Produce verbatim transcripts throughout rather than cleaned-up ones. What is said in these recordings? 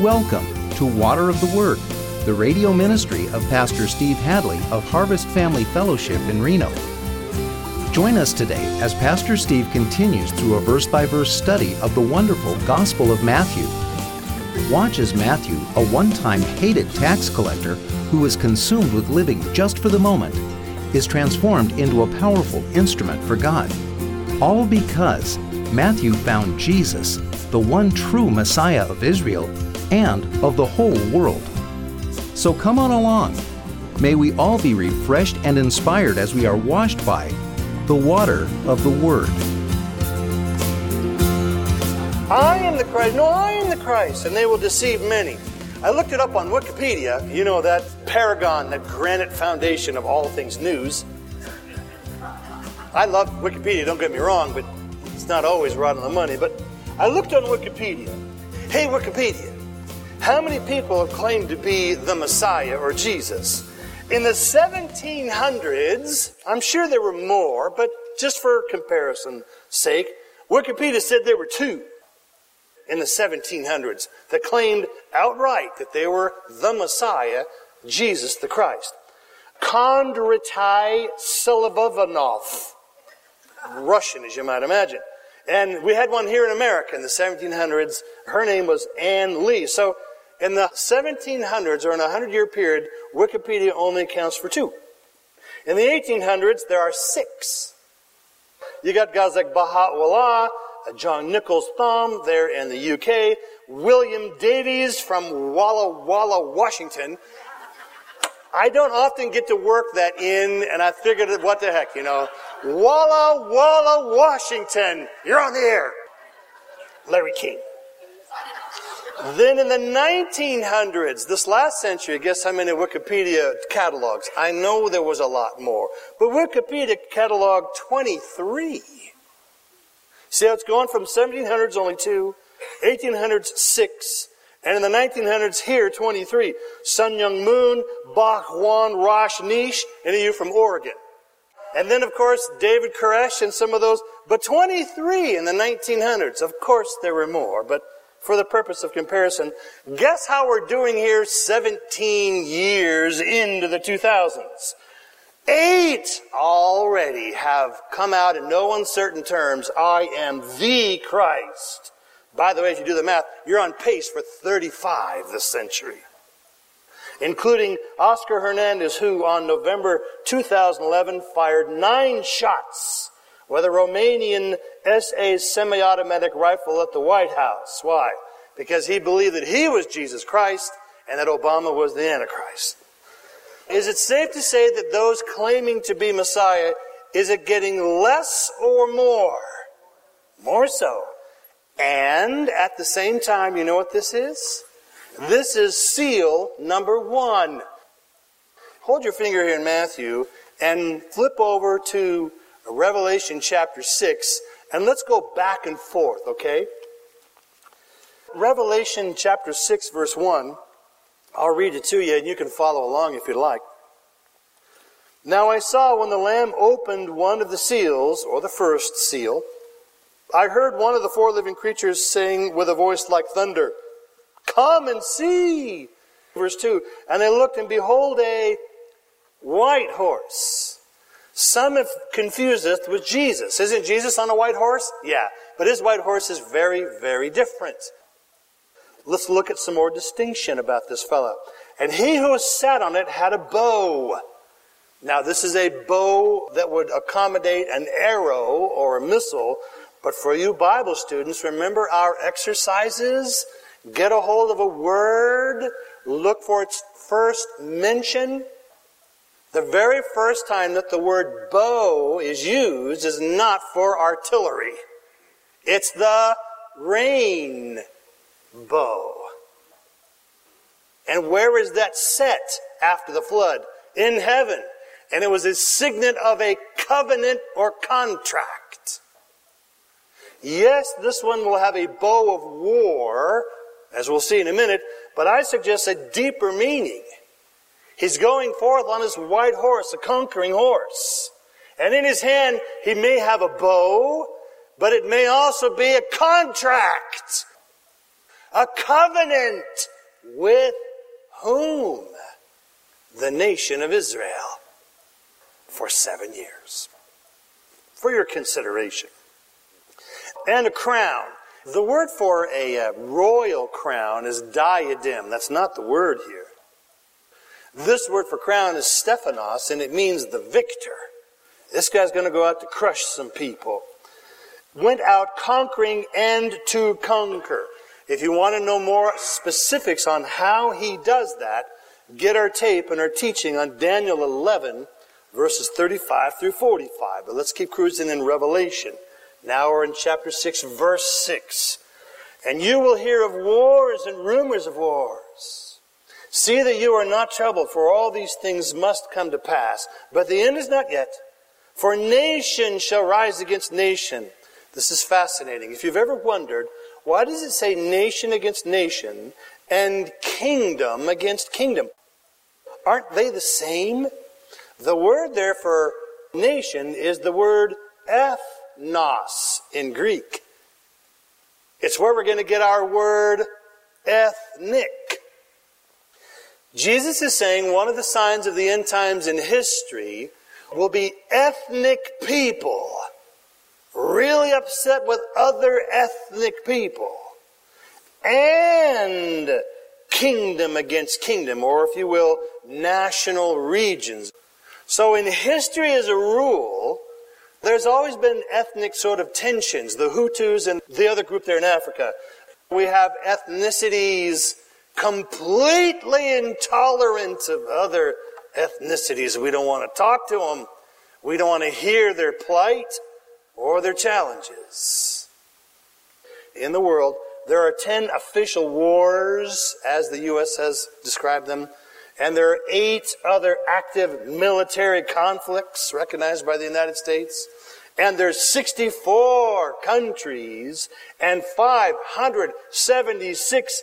Welcome to Water of the Word, the radio ministry of Pastor Steve Hadley of Harvest Family Fellowship in Reno. Join us today as Pastor Steve continues through a verse-by-verse study of the wonderful Gospel of Matthew. Watch as Matthew, a one-time hated tax collector who was consumed with living just for the moment, is transformed into a powerful instrument for God. All because Matthew found Jesus, the one true Messiah of Israel and of the whole world. So come on along. May we all be refreshed and inspired as we are washed by the water of the Word. I am the Christ. No, I am the Christ, and they will deceive many. I looked it up on Wikipedia. You know, that paragon, that granite foundation of all things news. I love Wikipedia, don't get me wrong, but it's not always right on the money. But I looked on Wikipedia. Hey, Wikipedia, how many people have claimed to be the Messiah or Jesus? In the seventeen hundreds, I'm sure there were more, but just for comparison's sake, Wikipedia said there were two in the seventeen hundreds that claimed outright that they were the Messiah, Jesus the Christ. Kondraty Selivovanov, Russian, as you might imagine. And we had one here in America in the seventeen hundreds. Her name was Anne Lee. So in the seventeen hundreds, or in a hundred-year period, Wikipedia only accounts for two. In the eighteen hundreds, there are six. You got guys like Baha'u'llah, John Nichols Thumb there in the U K, William Davies from Walla Walla, Washington. I don't often get to work that in, and I figured, what the heck, you know. Walla Walla, Washington. You're on the air. Larry King. Then in the nineteen hundreds, this last century, guess how many Wikipedia catalogs? I know there was a lot more. But Wikipedia cataloged twenty-three. See how it's going from seventeen hundreds only two, eighteen hundreds six, and in the nineteen hundreds here twenty-three. Sun Myung Moon, Bach Wan Rosh Nish, any of you from Oregon. And then, of course, David Koresh and some of those. But twenty-three in the nineteen hundreds. Of course, there were more, but for the purpose of comparison, guess how we're doing here seventeen years into the two thousands? Eight already have come out in no uncertain terms, I am the Christ. By the way, if you do the math, you're on pace for thirty-five this century. Including Oscar Hernandez, who on November two thousand eleven fired nine shots with a Romanian S A semi-automatic rifle at the White House. Why? Because he believed that he was Jesus Christ and that Obama was the Antichrist. Is it safe to say that those claiming to be Messiah, is it getting less or more? More so. And at the same time, you know what this is? This is seal number one. Hold your finger here in Matthew and flip over to Revelation chapter six, and let's go back and forth, okay? Revelation chapter six, verse one. I'll read it to you, and you can follow along if you'd like. Now I saw when the Lamb opened one of the seals, or the first seal, I heard one of the four living creatures saying with a voice like thunder, "Come and see!" Verse two, and I looked, and behold, a white horse. Some have confused it with Jesus. Isn't Jesus on a white horse? Yeah, but his white horse is very, very different. Let's look at some more distinction about this fellow. And he who sat on it had a bow. Now, this is a bow that would accommodate an arrow or a missile. But for you Bible students, remember our exercises? Get a hold of a word. Look for its first mention. The very first time that the word bow is used is not for artillery. It's the rain bow. And where is that set after the flood? In heaven. And it was a signet of a covenant or contract. Yes, this one will have a bow of war, as we'll see in a minute, but I suggest a deeper meaning. He's going forth on his white horse, a conquering horse. And in his hand, he may have a bow, but it may also be a contract, a covenant with whom? The nation of Israel. For seven years. For your consideration. And a crown. The word for a uh, royal crown is diadem. That's not the word here. This word for crown is Stephanos, and it means the victor. This guy's going to go out to crush some people. Went out conquering and to conquer. If you want to know more specifics on how he does that, get our tape and our teaching on Daniel eleven, verses thirty-five through forty-five. But let's keep cruising in Revelation. Now we're in chapter six, verse six. And you will hear of wars and rumors of wars. See that you are not troubled, for all these things must come to pass. But the end is not yet. For nation shall rise against nation. This is fascinating. If you've ever wondered, why does it say nation against nation and kingdom against kingdom? Aren't they the same? The word there for nation is the word ethnos in Greek. It's where we're going to get our word ethnic. Jesus is saying one of the signs of the end times in history will be ethnic people really upset with other ethnic people, and kingdom against kingdom, or if you will, national regions. So in history as a rule, there's always been ethnic sort of tensions, the Hutus and the other group there in Africa. We have ethnicities completely intolerant of other ethnicities. We don't want to talk to them. We don't want to hear their plight or their challenges. In the world, there are ten official wars, as the U S has described them, and there are eight other active military conflicts recognized by the United States, and there's sixty-four countries and five hundred seventy-six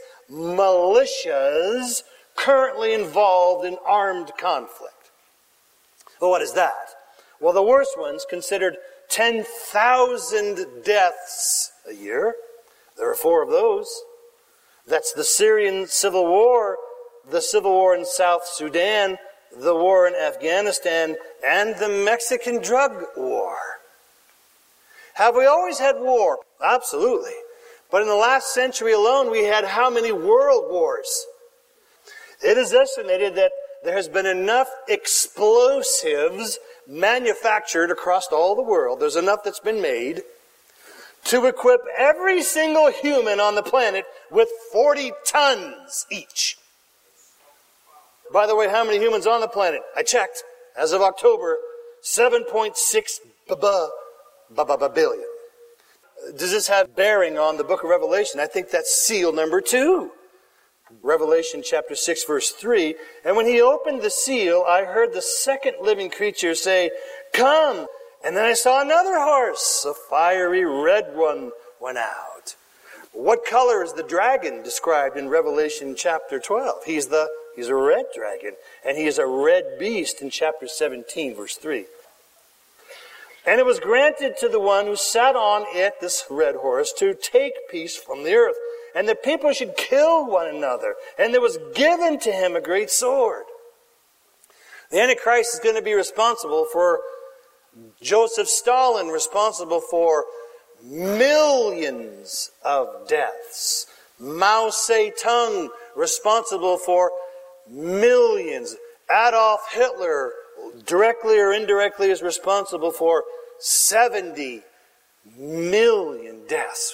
militias currently involved in armed conflict. Well, what is that? Well, the worst ones considered ten thousand deaths a year. There are four of those. That's the Syrian Civil War, the Civil War in South Sudan, the war in Afghanistan, and the Mexican drug war. Have we always had war? Absolutely. But in the last century alone, we had how many world wars? It is estimated that there has been enough explosives manufactured across all the world, there's enough that's been made, to equip every single human on the planet with forty tons each. By the way, how many humans on the planet? I checked. As of October, seven point six billion. Does this have bearing on the book of Revelation? I think that's seal number two. Revelation chapter six, verse three. And when he opened the seal, I heard the second living creature say, "Come." And then I saw another horse, a fiery red one, went out. What color is the dragon described in Revelation chapter twelve? He's the he's a red dragon, and he is a red beast in chapter seventeen, verse three. And it was granted to the one who sat on it, this red horse, to take peace from the earth. And the people should kill one another. And there was given to him a great sword. The Antichrist is going to be responsible for Joseph Stalin, responsible for millions of deaths. Mao Zedong, responsible for millions. Adolf Hitler, directly or indirectly, is responsible for seventy million deaths.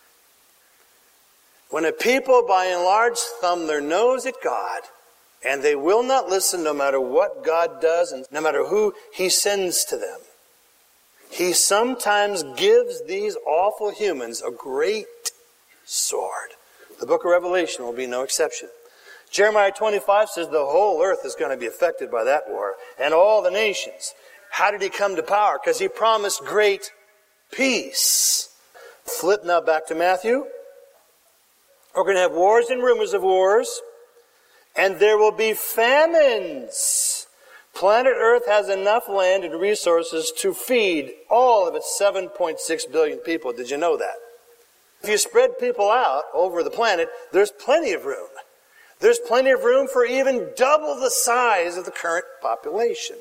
When a people, by and large, thumb their nose at God, and they will not listen no matter what God does and no matter who He sends to them, He sometimes gives these awful humans a great sword. The book of Revelation will be no exception. Jeremiah twenty-five says the whole earth is going to be affected by that war, and all the nations. How did He come to power? Because He promised great peace. Flip now back to Matthew. We're going to have wars and rumors of wars, and there will be famines. Planet Earth has enough land and resources to feed all of its seven point six billion people. Did you know that? If you spread people out over the planet, there's plenty of room. There's plenty of room for even double the size of the current population.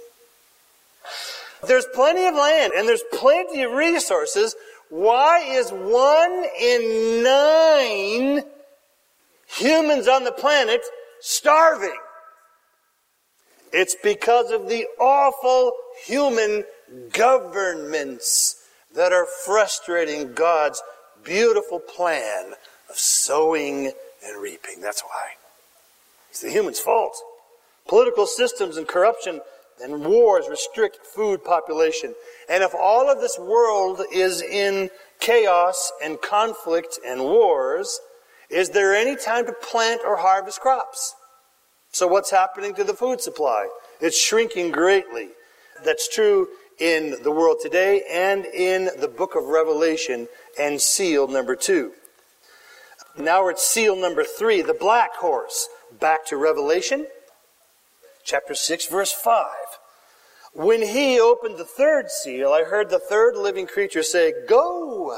There's plenty of land and there's plenty of resources. Why is one in nine humans on the planet starving? It's because of the awful human governments that are frustrating God's beautiful plan of sowing and reaping. That's why. It's the human's fault. Political systems and corruption and wars restrict food population. And if all of this world is in chaos and conflict and wars, is there any time to plant or harvest crops? So what's happening to the food supply? It's shrinking greatly. That's true in the world today and in the book of Revelation and seal number two. Now we're at seal number three, the black horse. Back to Revelation, chapter six, verse five. When he opened the third seal, I heard the third living creature say, "Go!"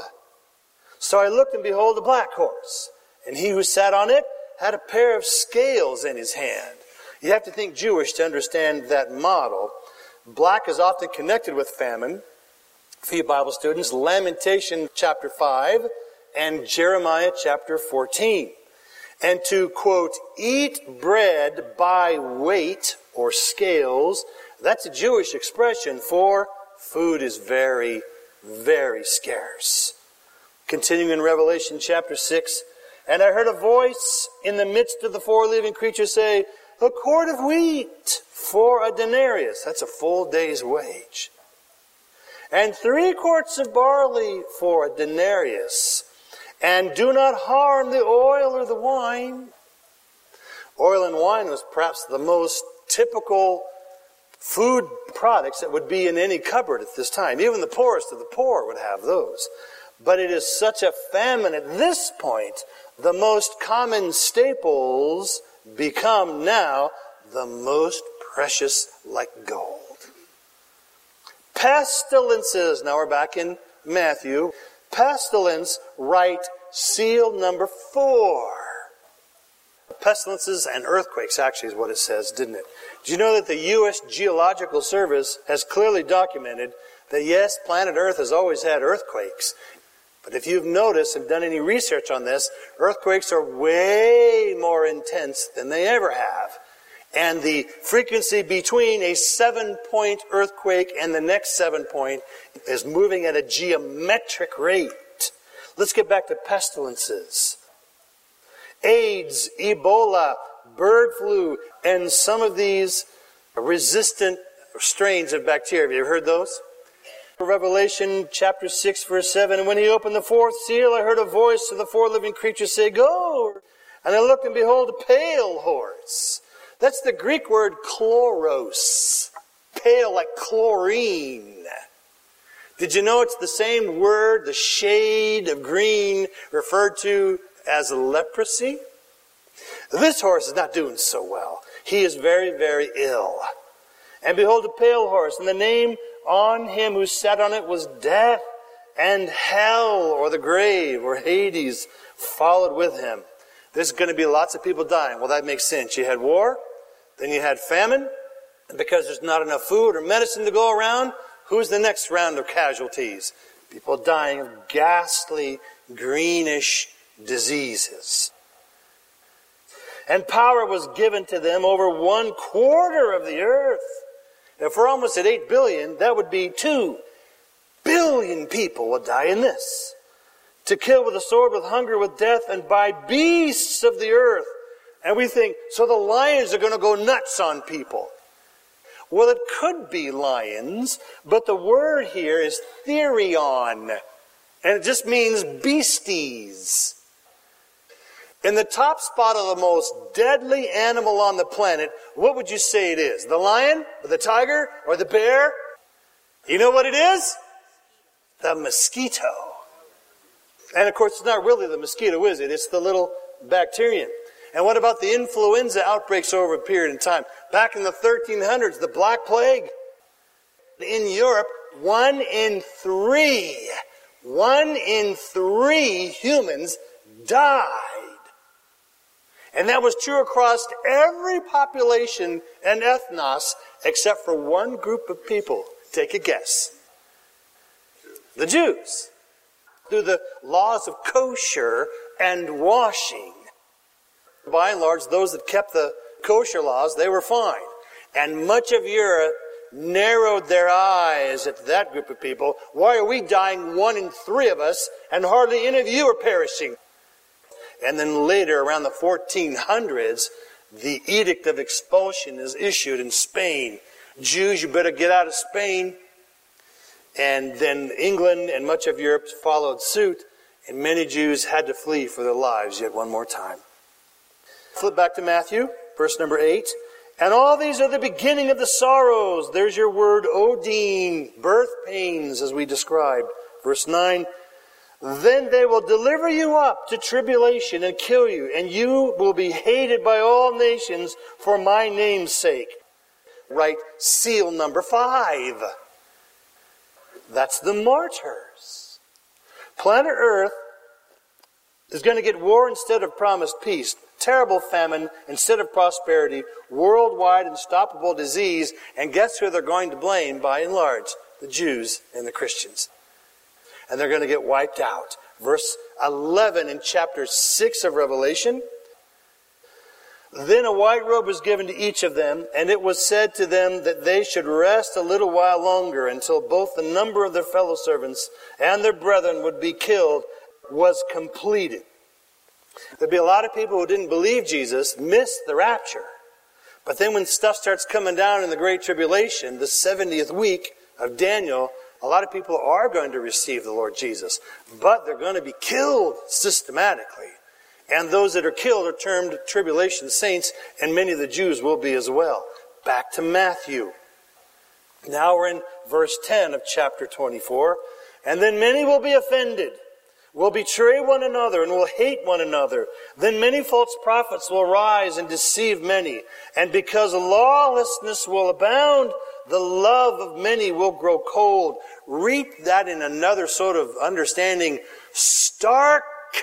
So I looked, and behold, a black horse. And he who sat on it had a pair of scales in his hand. You have to think Jewish to understand that model. Black is often connected with famine. For you Bible students, Lamentation chapter five and Jeremiah chapter fourteen. And to, quote, eat bread by weight or scales, that's a Jewish expression for food is very, very scarce. Continuing in Revelation chapter six, and I heard a voice in the midst of the four living creatures say, "A quart of wheat for a denarius," that's a full day's wage, "and three quarts of barley for a denarius, and do not harm the oil or the wine." Oil and wine was perhaps the most typical food products that would be in any cupboard at this time. Even the poorest of the poor would have those. But it is such a famine at this point, the most common staples become now the most precious like gold. Pestilences. Now we're back in Matthew. Pestilence, right, seal number four. Pestilences and earthquakes, actually, is what it says, didn't it? Do you know that the U S Geological Service has clearly documented that, yes, planet Earth has always had earthquakes. But if you've noticed and done any research on this, earthquakes are way more intense than they ever have. And the frequency between a seven-point earthquake and the next seven-point is moving at a geometric rate. Let's get back to pestilences. AIDS, Ebola, bird flu, and some of these resistant strains of bacteria. Have you ever heard those? Revelation chapter six, verse seven, and when he opened the fourth seal, I heard a voice of the four living creatures say, "Go!" And I looked, and behold, a pale horse. That's the Greek word chloros. Pale like chlorine. Did you know it's the same word, the shade of green, referred to as leprosy? This horse is not doing so well. He is very, very ill. And behold, a pale horse, and the name on him who sat on it was Death, and hell, or the grave, or Hades, followed with him. There's going to be lots of people dying. Well, that makes sense. You had war, then you had famine, and because there's not enough food or medicine to go around, who's the next round of casualties? People dying of ghastly, greenish diseases. And power was given to them over one quarter of the earth. If we're almost at eight billion, that would be two billion people would die in this. To kill with a sword, with hunger, with death, and by beasts of the earth. And we think, so the lions are going to go nuts on people. Well, it could be lions, but the word here is therion. And it just means beasties. In the top spot of the most deadly animal on the planet, what would you say it is? The lion, or the tiger, or the bear? You know what it is? The mosquito. And of course, it's not really the mosquito, is it? It's the little bacterium. And what about the influenza outbreaks over a period of time? Back in the thirteen hundreds, the Black Plague. In Europe, one in three, one in three humans died. And that was true across every population and ethnos except for one group of people. Take a guess. The Jews. Through the laws of kosher and washing. By and large, those that kept the kosher laws, they were fine. And much of Europe narrowed their eyes at that group of people. Why are we dying, one in three of us, and hardly any of you are perishing? And then later, around the fourteen hundreds, the edict of expulsion is issued in Spain. Jews, you better get out of Spain. And then England and much of Europe followed suit, and many Jews had to flee for their lives yet one more time. Flip back to Matthew, verse number eight. And all these are the beginning of the sorrows. There's your word, Odin, birth pains, as we described. Verse nine. Then they will deliver you up to tribulation and kill you, and you will be hated by all nations for my name's sake. Write seal number five. That's the martyrs. Planet Earth is going to get war instead of promised peace, terrible famine instead of prosperity, worldwide unstoppable disease, and guess who they're going to blame by and large? The Jews and the Christians. And they're going to get wiped out. Verse eleven in chapter six of Revelation. Then a white robe was given to each of them, and it was said to them that they should rest a little while longer until both the number of their fellow servants and their brethren would be killed was completed. There'd be a lot of people who didn't believe Jesus, missed the rapture. But then when stuff starts coming down in the Great Tribulation, the seventieth week of Daniel, a lot of people are going to receive the Lord Jesus. But they're going to be killed systematically. And those that are killed are termed tribulation saints, and many of the Jews will be as well. Back to Matthew. Now we're in verse ten of chapter twenty-four. And then many will be offended, will betray one another, and will hate one another. Then many false prophets will rise and deceive many. And because lawlessness will abound, the love of many will grow cold. Read that in another sort of understanding. Stark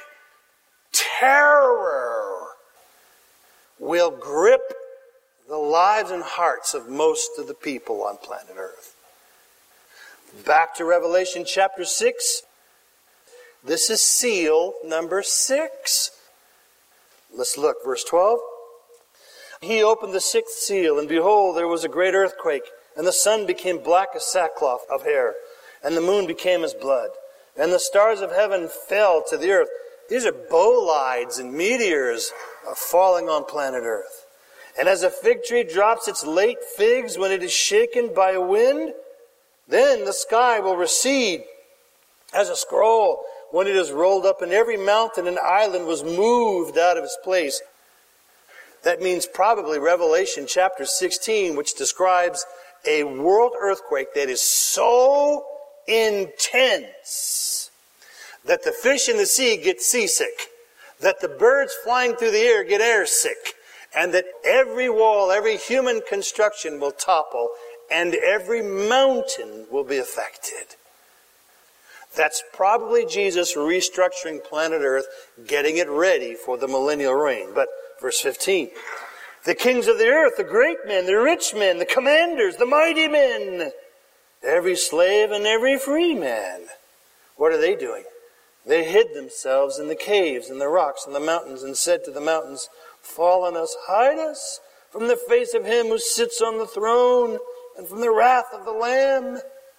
terror will grip the lives and hearts of most of the people on planet Earth. Back to Revelation chapter six. This is seal number six. Let's look, verse twelve. He opened the sixth seal, and behold, there was a great earthquake, and the sun became black as sackcloth of hair, and the moon became as blood, and the stars of heaven fell to the earth. These are bolides and meteors falling on planet Earth. And as a fig tree drops its late figs when it is shaken by a wind, then the sky will recede as a scroll when it is rolled up, and every mountain and island was moved out of its place. That means probably Revelation chapter sixteen, which describes a world earthquake that is so intense that the fish in the sea get seasick, that the birds flying through the air get airsick, and that every wall, every human construction will topple, and every mountain will be affected. That's probably Jesus restructuring planet Earth, getting it ready for the millennial reign. But verse fifteen, the kings of the earth, the great men, the rich men, the commanders, the mighty men, every slave and every free man, what are they doing? They hid themselves in the caves and the rocks and the mountains, and said to the mountains, fall on us, hide us from the face of him who sits on the throne and from the wrath of the Lamb.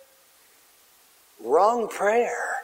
Wrong prayer.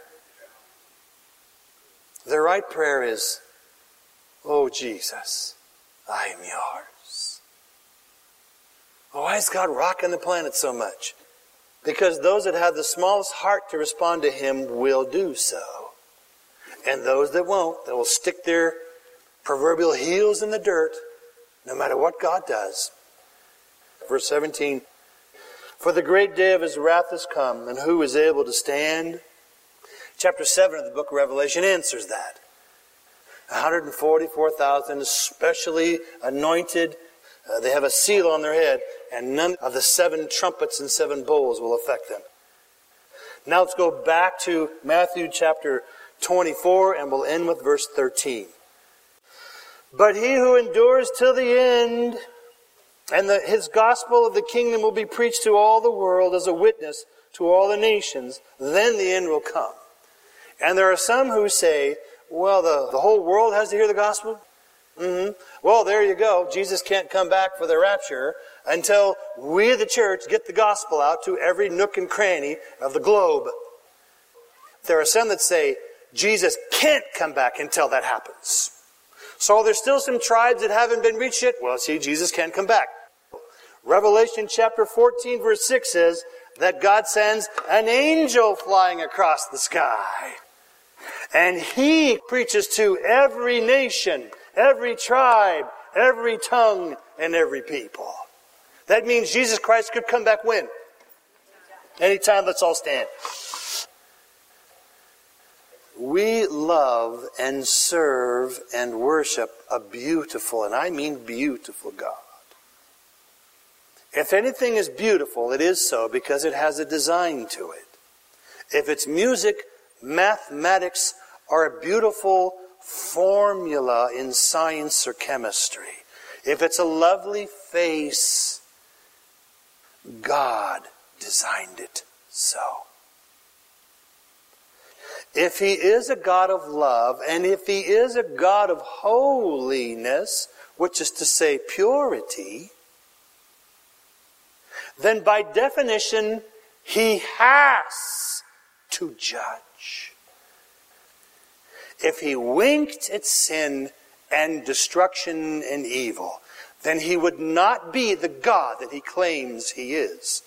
The right prayer is, oh Jesus, I am yours. Oh, why is God rocking the planet so much? Because those that have the smallest heart to respond to him will do so. And those that won't, they will stick their proverbial heels in the dirt, no matter what God does. Verse seventeen, for the great day of his wrath has come, and who is able to stand? Chapter seven of the book of Revelation answers that. one hundred forty-four thousand specially anointed. Uh, they have a seal on their head, and none of the seven trumpets and seven bowls will affect them. Now let's go back to Matthew chapter twenty-four, and we'll end with verse thirteen. But he who endures till the end, and the, his gospel of the kingdom will be preached to all the world as a witness to all the nations, then the end will come. And there are some who say, well, the, the whole world has to hear the gospel? Mm-hmm. Well, there you go. Jesus can't come back for the rapture until we, the church, get the gospel out to every nook and cranny of the globe. There are some that say Jesus can't come back until that happens. So there's still some tribes that haven't been reached yet. Well, see, Jesus can't come back. Revelation chapter fourteen verse six says that God sends an angel flying across the sky. And he preaches to every nation, every tribe, every tongue, and every people. That means Jesus Christ could come back when? Anytime. Let's all stand. We love and serve and worship a beautiful, and I mean beautiful, God. If anything is beautiful, it is so because it has a design to it. If it's music, mathematics, or a beautiful formula in science or chemistry, if it's a lovely face, God designed it so. If he is a God of love, and if he is a God of holiness, which is to say purity, then by definition, he has to judge. If he winked at sin and destruction and evil, then he would not be the God that he claims he is.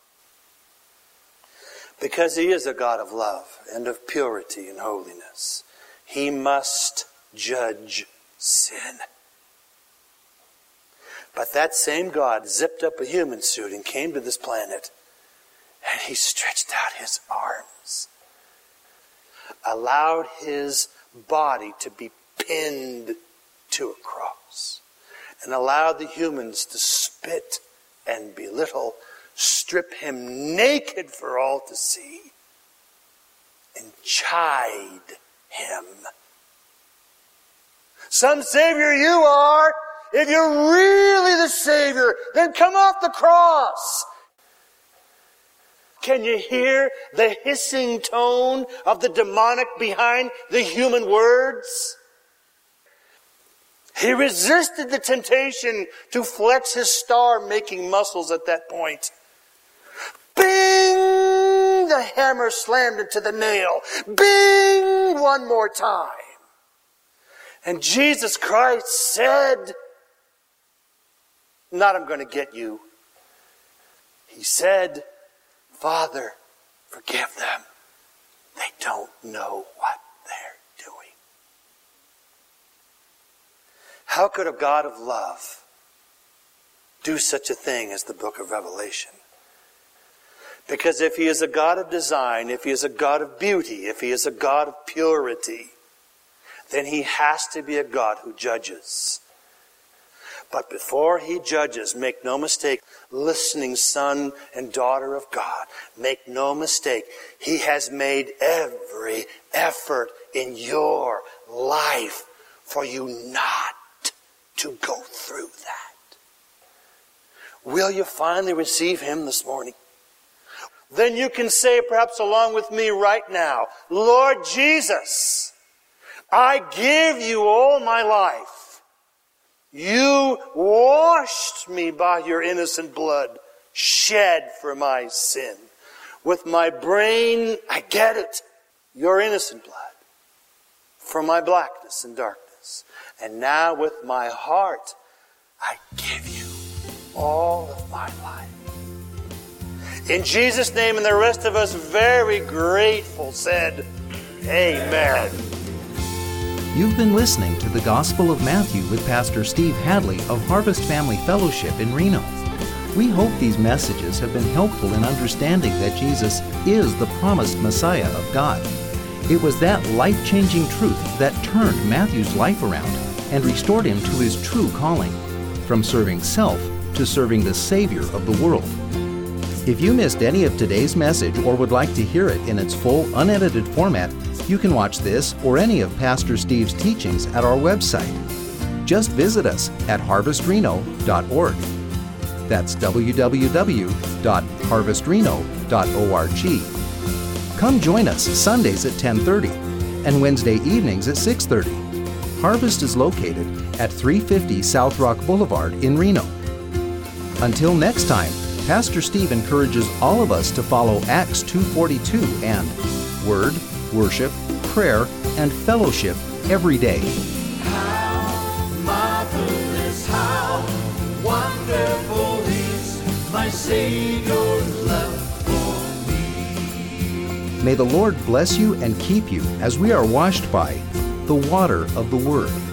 Because he is a God of love and of purity and holiness, he must judge sin. But that same God zipped up a human suit and came to this planet, and he stretched out his arms, allowed his body to be pinned to a cross, and allowed the humans to spit and belittle, strip him naked for all to see, and chide him. Some Savior you are. If you're really the Savior, then come off the cross. Can you hear the hissing tone of the demonic behind the human words? He resisted the temptation to flex his star-making muscles at that point. Bing! The hammer slammed into the nail. Bing! One more time. And Jesus Christ said, not I'm going to get you. He said, Father, forgive them. They don't know what they're doing. How could a God of love do such a thing as the book of Revelation? Because if he is a God of design, if he is a God of beauty, if he is a God of purity, then he has to be a God who judges. But before he judges, make no mistake, listening son and daughter of God, make no mistake, he has made every effort in your life for you not to go through that. Will you finally receive him this morning? Then you can say, perhaps along with me right now, Lord Jesus, I give you all my life. You washed me by your innocent blood, shed for my sin. With my brain, I get it. Your innocent blood for my blackness and darkness. And now with my heart, I give you all of my life. In Jesus' name, and the rest of us very grateful said, Amen. You've been listening to the Gospel of Matthew with Pastor Steve Hadley of Harvest Family Fellowship in Reno. We hope these messages have been helpful in understanding that Jesus is the promised Messiah of God. It was that life-changing truth that turned Matthew's life around and restored him to his true calling, from serving self to serving the Savior of the world. If you missed any of today's message or would like to hear it in its full, unedited format, you can watch this or any of Pastor Steve's teachings at our website. just visit us at harvest reno dot org. That's w w w dot harvest reno dot org. Come join us Sundays at ten thirty and Wednesday evenings at six thirty. Harvest is located at three fifty South Rock Boulevard in Reno. Until next time, Pastor Steve encourages all of us to follow Acts two forty-two and Word, Worship, Prayer, and Fellowship every day. How marvelous, how wonderful is my Savior's love for me. May the Lord bless you and keep you as we are washed by the water of the Word.